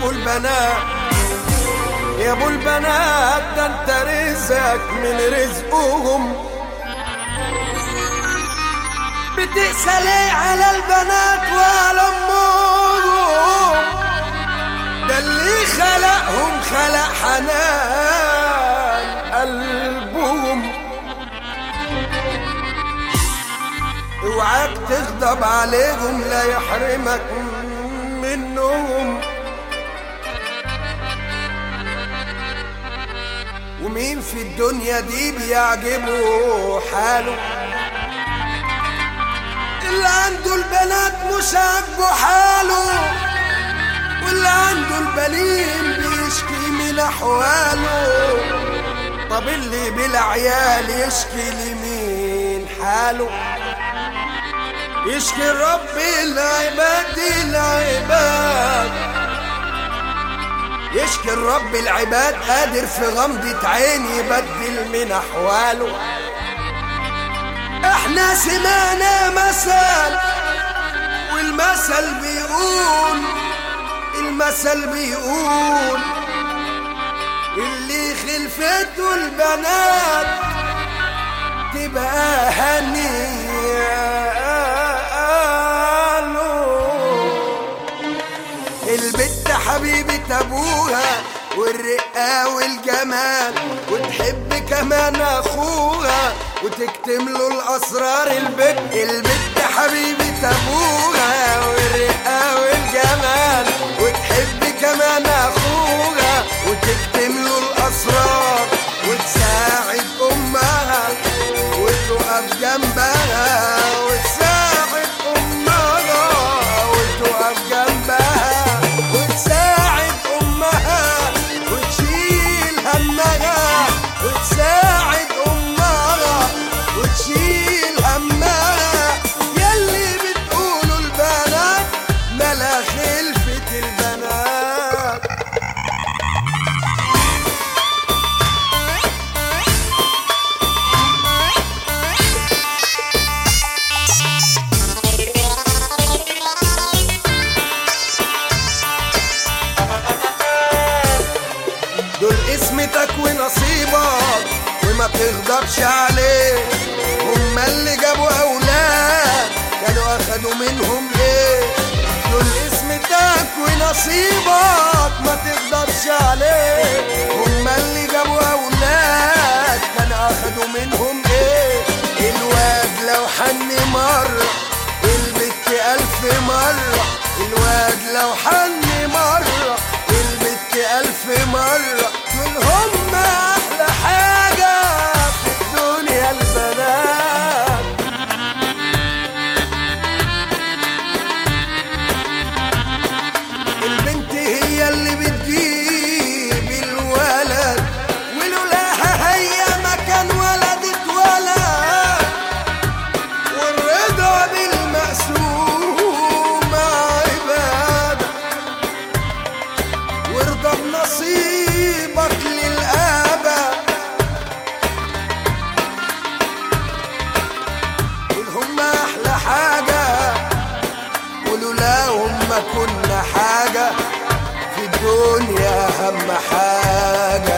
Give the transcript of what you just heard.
ابو البنات، يا ابو البنات ده انت رزقك من رزقهم. بتقسى ليه على البنات وعلى امهم؟ ده اللي خلقهم خلق حنان قلبهم. اوعاك تغضب عليهم لا يحرمك منهم. ومين في الدنيا دي بيعجبه حاله؟ اللي عنده البنات مش عاجبه حاله، واللي عنده البليم بيشكي من احواله. طب اللي بلا عيال يشكي لمين حاله؟ يشكي رب العباد العباد، يشكي رب العباد قادر في غمضة عين يبدل من احواله. احنا سمعنا مثل، والمثل بيقول، المثل بيقول اللي خلفته البنات تبقى هنية. البت حبيبة ابوها والرقة والجمال، وتحب كمان اخوها وتكتم له الاسرار. البت حبيبة ابوها والرقة والجمال، وتحب كمان اخوها وتكتم له الاسرار. وتساعد امها وتقف جنبها، وتساعد امها وتقف جنبها، وتساعد امها وتشيل همها، وتساعد امها وتشيل همها. يلي بتقولوا البنات ملا خلفة البنات. دول اسمتك ونصيبك وما تغضبش عليه. هما اللي جابوا اولاد كانوا اخدوا منهم ايه؟ دول اسمتك ونصيبك ما تغضبش عليه. هما اللي جابوا اولاد كانوا اخدوا منهم ايه؟ الواد لو حن مرة البت الف مرة، الواد لو حن مرة البت الف مرة. دول هم احلى حاجة في الدنيا البنات. البنت هي اللي بتجيب الولد، ولولاها هي ما كان ولد اتولد. والرضا بالمقسوم عبادة، وارضى بنصيبك للأبد. دول هم أحلى حاجة، ولولاهم ما كنا حاجة في الدنيا. أهم حاجة